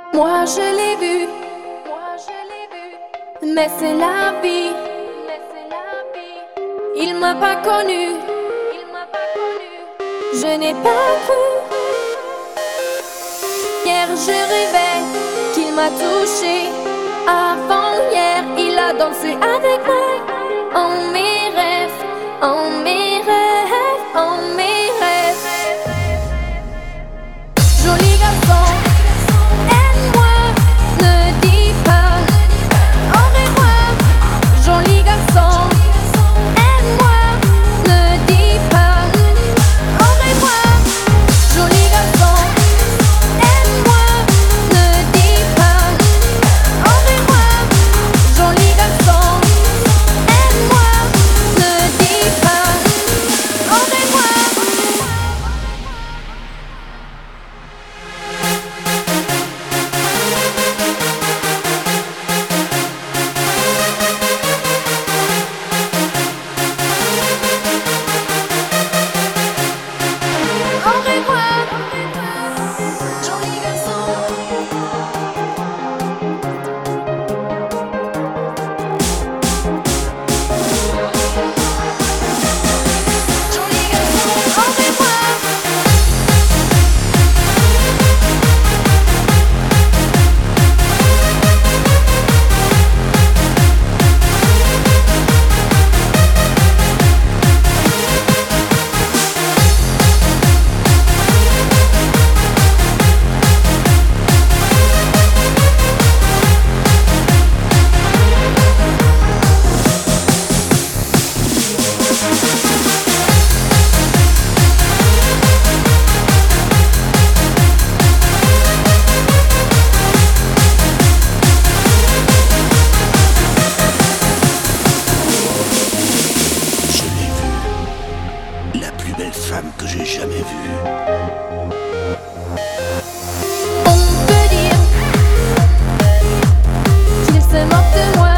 Moi je l'ai vu, mais c'est la vie. Il m'a pas connu, je n'ai pas cru. Hier je rêvais qu'il m'a touché. Avant-hier il a dansé avec moi. En mes rêves, en mes rêves, en mes rêves. Joli garçon, aime-moi, ne dis pas au revoir. Joli garçon, aime-moi, ne dis pas au revoir. Joli garçon, aime-moi, ne dis pas au revoir. Joli garçon, aime-moi, ne dis pas au revoir. Au revoir, joli garçon. Joli garçon, au revoir. Je l'ai vue, la plus belle femme que j'ai jamais vue. On peut dire qu'il se moque de moi.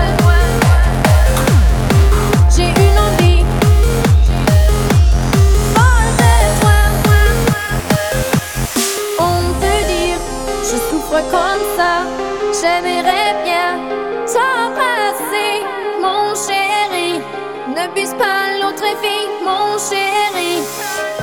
J'ai une envie folle de toi. On peut dire je souffre comme ça. J'aimerais bien t'embrasser, mon chéri. Ne buse pas l'autre fille, mon chéri.